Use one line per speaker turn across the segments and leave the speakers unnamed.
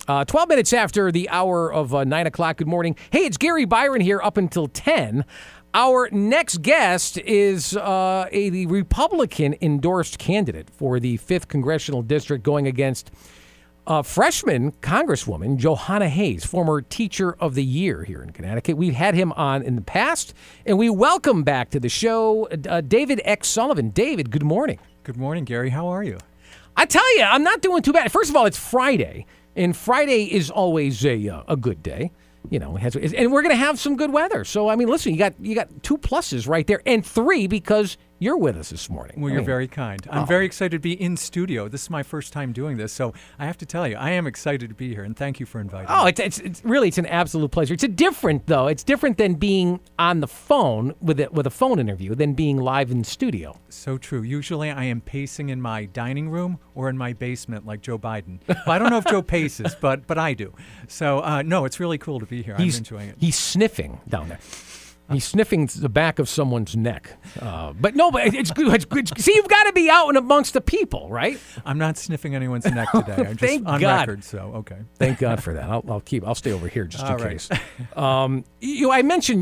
12 minutes after the hour of 9 o'clock. Good morning. Hey, it's Gary Byron here up until 10. Our next guest is a Republican-endorsed candidate for the 5th Congressional District going against freshman Congresswoman Jahana Hayes, former Teacher of the Year here in Connecticut. We've had him on in the past, and we welcome back to the show David X. Sullivan. David, good morning.
Good morning, Gary. How are you?
I tell you, I'm not doing too bad. First of all, it's Friday, and Friday is always a good day. You know, and we're going to have some good weather. So, I mean, listen, you got 2 pluses right there, and 3 because you're with us this morning.
Well, you're very kind. I'm very excited to be in studio. This is my first time doing this, so I have to tell you, I am excited to be here, and thank you for inviting me.
It's really an absolute pleasure. It's different than being on the phone with a phone interview than being live in studio.
So true. Usually I am pacing in my dining room or in my basement like Joe Biden. Well, I don't know if Joe paces, but I do. So, no, it's really cool to be here. I'm enjoying it.
He's sniffing down there. He's sniffing the back of someone's neck. But it's good. It's good. See, you've got to be out and amongst the people, right?
I'm not sniffing anyone's neck today. I'm just on record, so okay.
Thank God for that. I'll stay over here just in case. I mentioned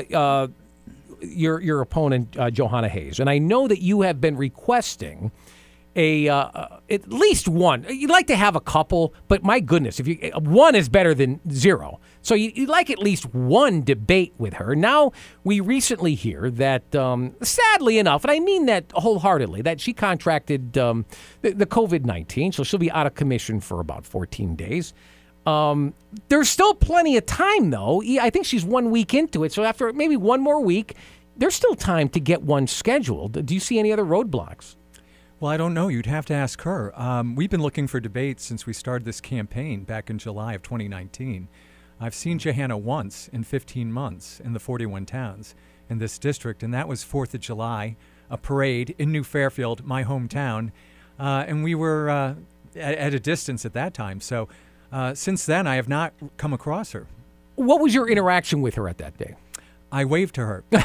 your opponent, Jahana Hayes, and I know that you have been requesting at least one. You'd like to have a couple, but my goodness, one is better than 0. So you'd like at least one debate with her. Now, we recently hear that, sadly enough, and I mean that wholeheartedly, that she contracted the COVID-19, so she'll be out of commission for about 14 days. There's still plenty of time, though. I think she's 1 week into it, so after maybe one more week, there's still time to get one scheduled. Do you see any other roadblocks?
Well, I don't know. You'd have to ask her. We've been looking for debates since we started this campaign back in July of 2019. I've seen Jahana once in 15 months in the 41 towns in this district, and that was 4th of July, a parade in New Fairfield, my hometown, and we were at a distance at that time. So since then, I have not come across her. What
was your interaction with her at that day?
I waved to her.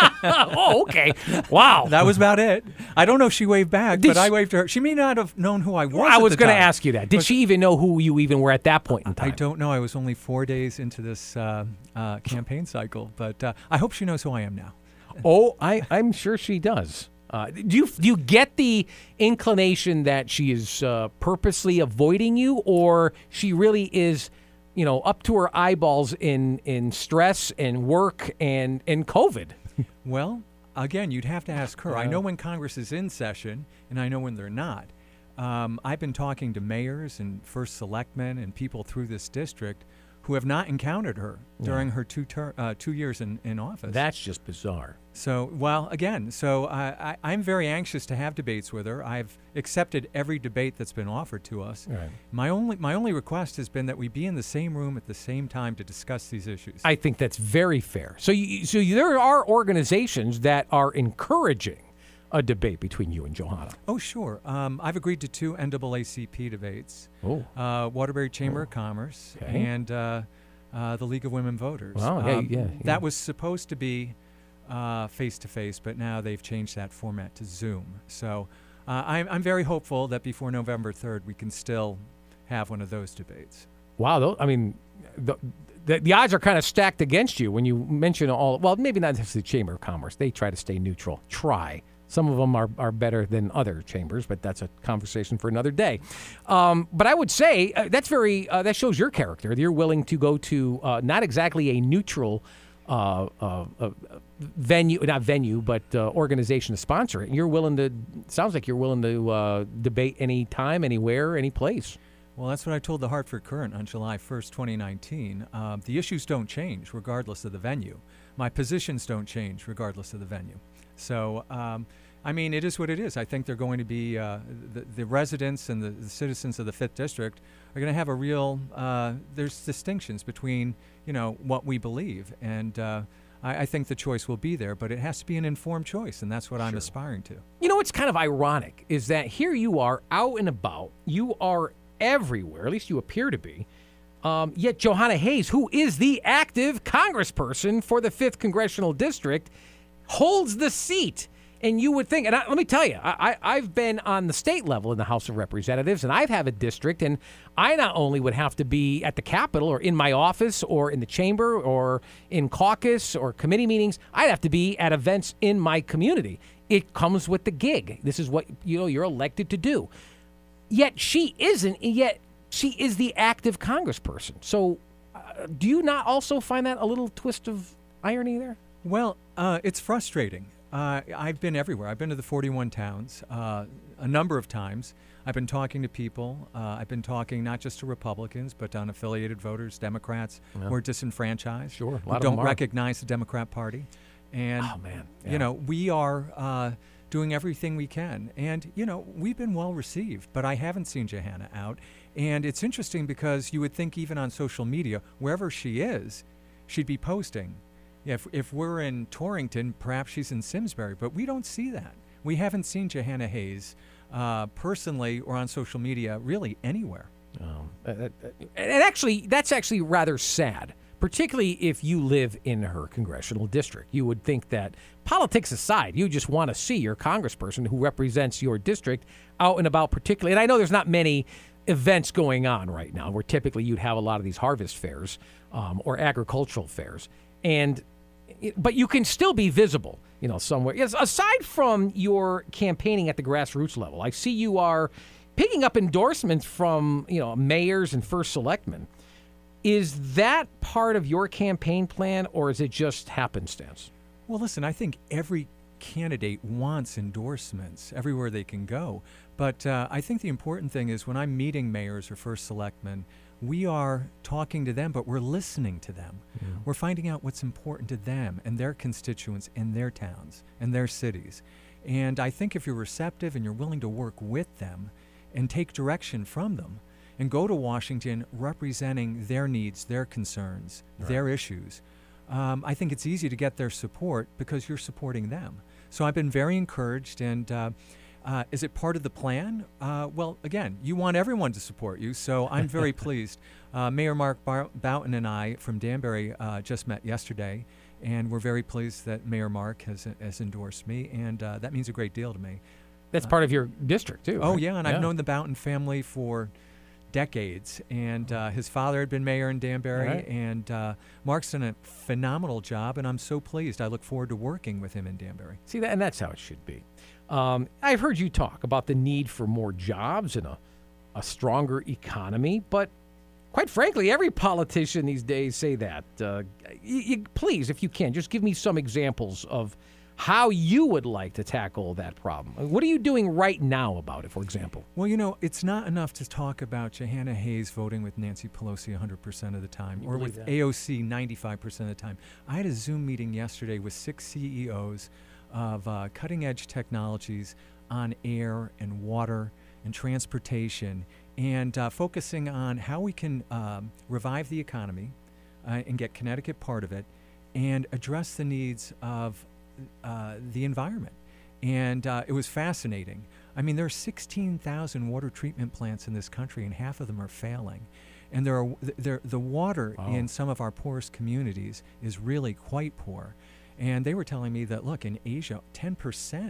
Oh, okay. Wow.
That was about it. I don't know if she waved back, but I waved to her. She may not have known who I was.
I was going to ask you that. Did she even know who you even were at that point in time?
I don't know. I was only 4 days into this campaign cycle, but I hope she knows who I am now.
Oh, I'm sure she does. Do you get the inclination that she is purposely avoiding you, or she really is, up to her eyeballs in stress and work and COVID?
Well, again, you'd have to ask her. I know when Congress is in session, and I know when they're not. I've been talking to mayors and first selectmen and people through this district who have not encountered her during her 2 years in office.
That's just bizarre.
So, well, again, I'm very anxious to have debates with her. I've accepted every debate that's been offered to us.
Right.
My only request has been that we be in the same room at the same time to discuss these issues.
I think that's very fair. So there are organizations that are encouraging a debate between you and Jahana.
Oh, sure. I've agreed to 2 NAACP debates. Waterbury Chamber of Commerce and the League of Women Voters.
Wow, yeah.
That was supposed to be face-to-face, but now they've changed that format to Zoom. So I'm very hopeful that before November 3rd, we can still have one of those debates.
Wow, the odds are kind of stacked against you when you mention maybe not necessarily the Chamber of Commerce. They try to stay neutral. Some of them are better than other chambers, but that's a conversation for another day. But I would say that shows your character. You're willing to go to not exactly a neutral organization to sponsor it. Sounds like you're willing to debate anytime, anywhere, any place.
Well, that's what I told the Hartford Courant on July 1st, 2019. The issues don't change regardless of the venue. My positions don't change regardless of the venue. So, it is what it is. I think they're going to be the residents and the citizens of the 5th District are going to have a real there's distinctions between, what we believe. And I think the choice will be there, but it has to be an informed choice, and that's what I'm aspiring to.
What's kind of ironic is that here you are out and about. You are everywhere, at least you appear to be. Yet Jahana Hayes, who is the active congressperson for the 5th Congressional District, holds the seat. And you would think, and let me tell you, I've been on the state level in the House of Representatives, and I've had a district, and I not only would have to be at the Capitol or in my office or in the chamber or in caucus or committee meetings, I'd have to be at events in my community. It comes with the gig. This is what you're elected to do. Yet she isn't, yet she is the active congressperson. So do you not also find that a little twist of irony there?
Well, it's frustrating. I've been everywhere. I've been to the 41 towns a number of times. I've been talking to people. I've been talking not just to Republicans, but to unaffiliated voters, Democrats who are disenfranchised,
Sure,
who don't recognize the Democrat Party. And, we are doing everything we can. And, we've been well received, but I haven't seen Johanna out. And it's interesting because you would think even on social media, wherever she is, she'd be posting. Yeah, if we're in Torrington, perhaps she's in Simsbury, but we don't see that. We haven't seen Johanna Hayes personally or on social media really anywhere.
And actually, that's actually rather sad, particularly if you live in her congressional district. You would think that, politics aside, you just want to see your congressperson who represents your district out and about particularly. And I know there's not many events going on right now where typically you'd have a lot of these harvest fairs or agricultural fairs. But you can still be visible, somewhere. Yes, aside from your campaigning at the grassroots level, I see you are picking up endorsements from, mayors and first selectmen. Is that part of your campaign plan, or is it just happenstance?
Well, listen, I think every candidate wants endorsements everywhere they can go. But I think the important thing is when I'm meeting mayors or first selectmen, we are talking to them, but we're listening to them. Yeah. We're finding out what's important to them and their constituents in their towns and their cities. And I think if you're receptive and you're willing to work with them and take direction from them and go to Washington representing their needs, their concerns, their issues, I think it's easy to get their support because you're supporting them. So I've been very encouraged. And is it part of the plan? Well, again, you want everyone to support you, so I'm very pleased. Mayor Mark Boughton and I from Danbury just met yesterday, and we're very pleased that Mayor Mark has endorsed me, and that means a great deal to me.
That's part of your district, too.
Oh,
right?
yeah, and I've known the Boughton family for decades, and his father had been mayor in Danbury, and Mark's done a phenomenal job, and I'm so pleased. I look forward to working with him in Danbury.
See, and that's how it should be. I've heard you talk about the need for more jobs and a stronger economy, but quite frankly, every politician these days say that. Please, if you can, just give me some examples of how you would like to tackle that problem. What are you doing right now about it, for example?
Well, it's not enough to talk about Johanna Hayes voting with Nancy Pelosi 100% of the time or with AOC 95% of the time. I had a Zoom meeting yesterday with 6 CEOs of cutting-edge technologies on air and water and transportation, and focusing on how we can revive the economy and get Connecticut part of it and address the needs of the environment. And it was fascinating. I mean, there are 16,000 water treatment plants in this country, and half of them are failing. And the water in some of our poorest communities is really quite poor. And they were telling me that, look, in Asia, 10%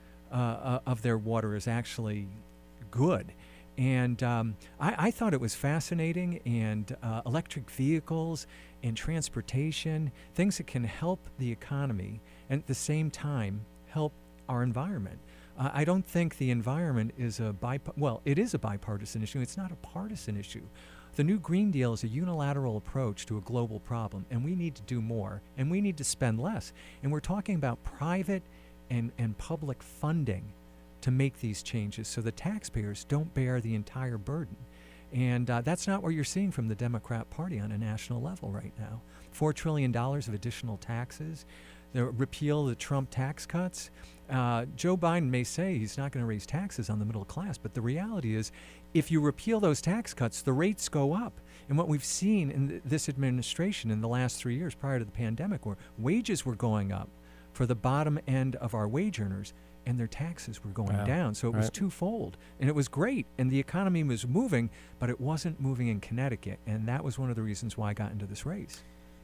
of their water is actually good. And I thought it was fascinating, and electric vehicles and transportation, things that can help the economy and at the same time help our environment. I don't think the environment is it is a bipartisan issue. It's not a partisan issue. The new Green Deal is a unilateral approach to a global problem, and we need to do more, and we need to spend less. And we're talking about private and public funding to make these changes so the taxpayers don't bear the entire burden. And that's not what you're seeing from the Democrat Party on a national level right now. $4 trillion of additional taxes, the repeal of the Trump tax cuts. Joe Biden may say he's not going to raise taxes on the middle class, but the reality is if you repeal those tax cuts, the rates go up. And what we've seen in this administration in the last 3 years prior to the pandemic, where wages were going up for the bottom end of our wage earners, and their taxes were going down. So it was twofold. And it was great. And the economy was moving, but it wasn't moving in Connecticut. And that was one of the reasons why I got into this race.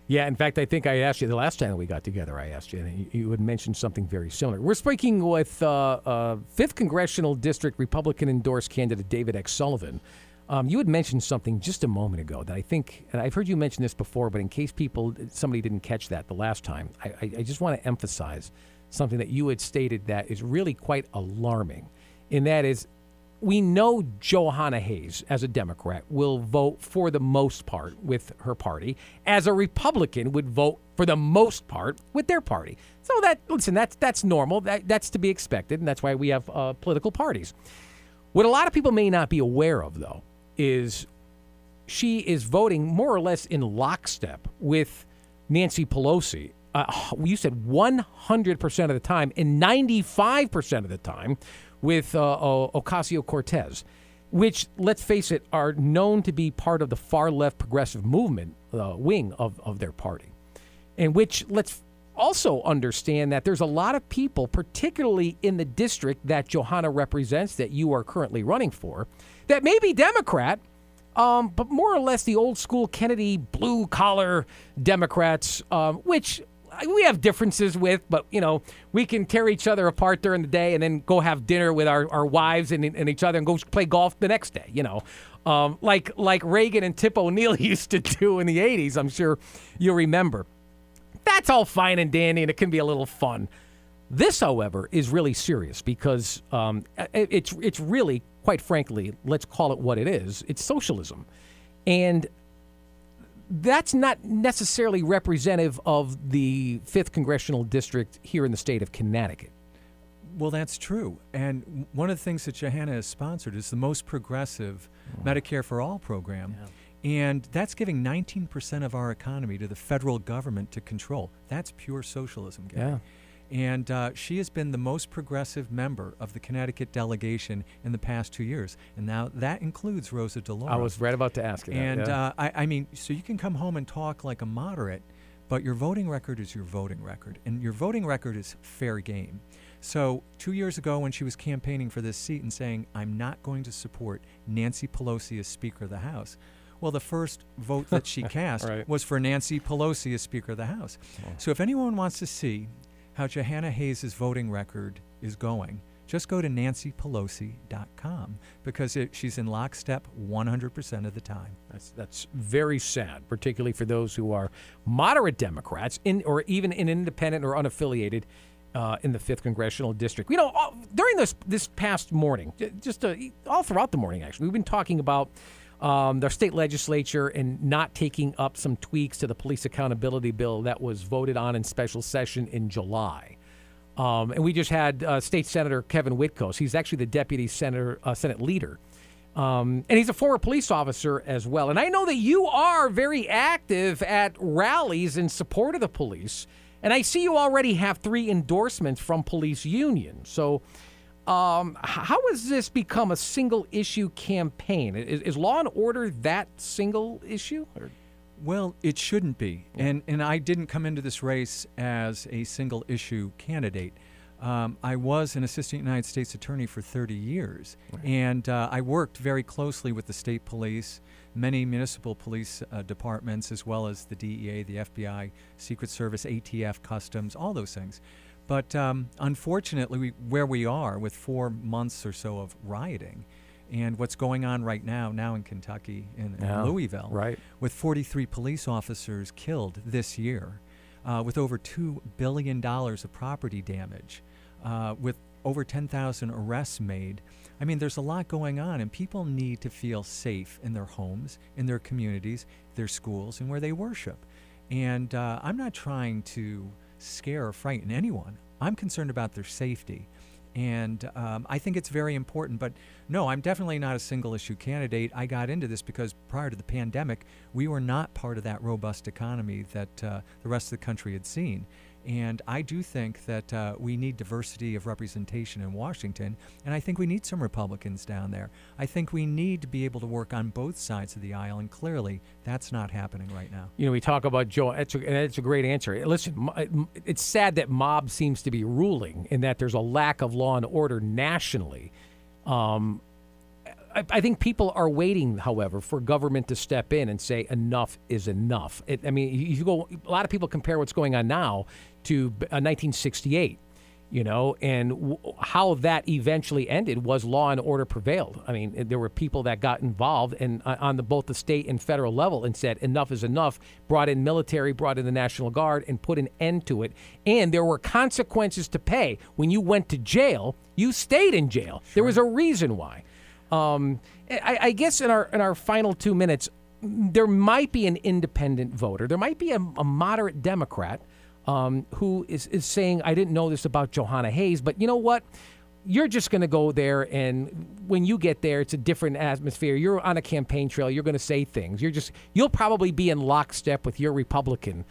Yeah, in fact, I think I asked you the last time we got together. I asked you, and you had mentioned something very similar. We're speaking with 5th Congressional District Republican-endorsed candidate David X. Sullivan. You had mentioned something just a moment ago that I think, and I've heard you mention this before, but in case somebody didn't catch that the last time, I just want to emphasize something that you had stated that is really quite alarming, and that is, we know Jahana Hayes, as a Democrat, will vote for the most part with her party, as a Republican would vote for the most part with their party. So that's normal. That's to be expected, and that's why we have political parties. What a lot of people may not be aware of, though, is she is voting more or less in lockstep with Nancy Pelosi. You said 100% of the time and 95% of the time with Ocasio-Cortez, which, let's face it, are known to be part of the far-left progressive movement wing of their party, and which, let's also understand that there's a lot of people, particularly in the district that Jahana represents, that you are currently running for, that may be Democrat, but more or less the old-school Kennedy blue-collar Democrats, which we have differences with, but, we can tear each other apart during the day and then go have dinner with our wives and each other and go play golf the next day, like Reagan and Tip O'Neill used to do in the 80s. I'm sure you'll remember. That's all fine and dandy, and it can be a little fun. This, however, is really serious because it's really, quite frankly, let's call it what it is. It's socialism. And that's not necessarily representative of the 5th Congressional District here in the state of Connecticut.
Well, that's true. And one of the things that Jahana has sponsored is the most progressive Medicare for All program. Yeah. And that's giving 19% of our economy to the federal government to control. That's pure socialism, Gary.
Yeah.
And she has been the most progressive member of the Connecticut delegation in the past 2 years. And now that includes Rosa DeLauro.
I was right about to ask you that.
And
yeah.
I mean, so you can come home and talk like a moderate, but your voting record is your voting record. And your voting record is fair game. So 2 years ago when she was campaigning for this seat and saying, I'm not going to support Nancy Pelosi as Speaker of the House, well, the first vote that she cast
right.
was for Nancy Pelosi as Speaker of the House. Oh. So if anyone wants to see how Jahana Hayes' voting record is going, just go to nancypelosi.com because she's in lockstep 100% of the time.
That's very sad, particularly for those who are moderate Democrats or even in independent or unaffiliated in the 5th Congressional District. During this past morning, just all throughout the morning, actually, we've been talking about their state legislature and not taking up some tweaks to the police accountability bill that was voted on in special session in July. And we just had State Senator Kevin Witkos. He's actually the deputy Senate leader. And he's a former police officer as well. And I know that you are very active at rallies in support of the police. And I see you already have 3 endorsements from police unions. So how has this become a single-issue campaign? Is law and order that single issue? Or?
Well, it shouldn't be. And I didn't come into this race as a single-issue candidate. I was an assistant United States attorney for 30 years, right. And I worked very closely with the state police, many municipal police departments, as well as the DEA, the FBI, Secret Service, ATF, Customs, all those things. But unfortunately, where we are with 4 months or so of rioting and what's going on right now in Kentucky, in Louisville,
right.
with 43 police officers killed this year, with over $2 billion of property damage, with over 10,000 arrests made. I mean, there's a lot going on, and people need to feel safe in their homes, in their communities, their schools, and where they worship. And I'm not trying to scare or frighten anyone. I'm concerned about their safety. And I think it's very important. But no, I'm definitely not a single-issue candidate. I got into this because prior to the pandemic, we were not part of that robust economy that the rest of the country had seen. And I do think that we need diversity of representation in Washington, and I think we need some Republicans down there. I think we need to be able to work on both sides of the aisle, and clearly that's not happening right now.
We talk about Joe, and it's a great answer. Listen, it's sad that mob seems to be ruling and that there's a lack of law and order nationally. I think people are waiting, however, for government to step in and say enough is enough. I mean, you go. A lot of people compare what's going on now to 1968. And how that eventually ended was law and order prevailed. I mean, there were people that got involved and on both the state and federal level and said enough is enough, brought in military, brought in the National Guard, and put an end to it. And there were consequences to pay. When you went to jail, you stayed in jail. Sure. There was a reason why. I guess in our final 2 minutes, there might be an independent voter. There might be a moderate Democrat who is saying, I didn't know this about Jahana Hayes, but you know what? You're just going to go there, and when you get there, it's a different atmosphere. You're on a campaign trail. You're going to say things. You'll probably be in lockstep with your Republican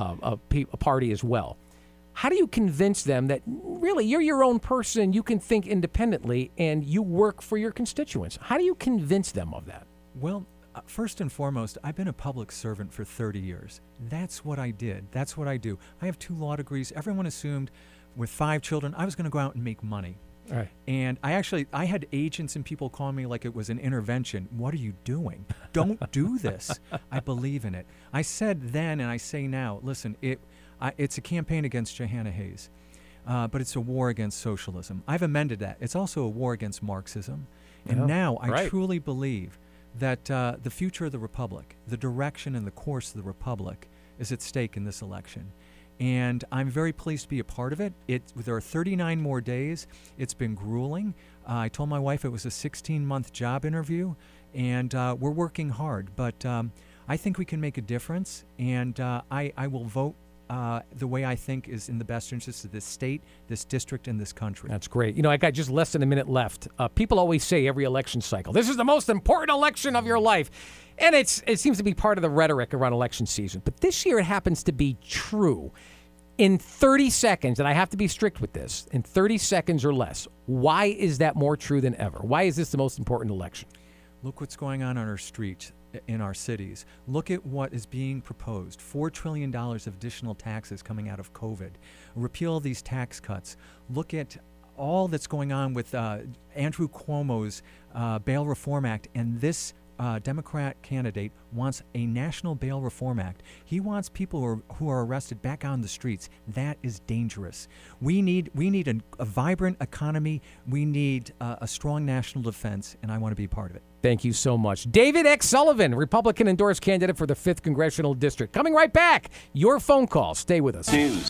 party as well. How do you convince them that really you're your own person, you can think independently, and you work for your constituents? How do you convince them of that?
Well, first and foremost, I've been a public servant for 30 years. That's what I did. That's what I do. I have 2 law degrees. Everyone assumed with 5 children I was going to go out and make money.
All right.
And I had agents and people calling me like it was an intervention. What are you doing? Don't do this. I believe in it. I said then and I say now, listen, it's a campaign against Jahana Hayes, but it's a war against socialism. I've amended that. It's also a war against Marxism. And now I truly believe that the future of the Republic, the direction and the course of the Republic is at stake in this election. And I'm very pleased to be a part of it. There are 39 more days. It's been grueling. I told my wife it was a 16-month job interview, and we're working hard. But I think we can make a difference, and I will vote the way I think is in the best interest of this state, this district, and this country.
That's great. I got just less than a minute left. People always say every election cycle, this is the most important election of your life. And it seems to be part of the rhetoric around election season. But this year it happens to be true. In 30 seconds, and I have to be strict with this, in 30 seconds or less, why is that more true than ever? Why is this the most important election?
Look what's going on our streets, in our cities. Look at what is being proposed. $4 trillion of additional taxes coming out of COVID. Repeal these tax cuts. Look at all that's going on with Andrew Cuomo's Bail Reform Act, and this Democrat candidate wants a national bail reform act. He wants people who are arrested back on the streets. That is dangerous. We need a vibrant economy. We need a strong national defense, and I want to be part of it.
Thank you so much. David X. Sullivan, Republican endorsed candidate for the 5th Congressional District. Coming right back. Your phone call. Stay with us. News.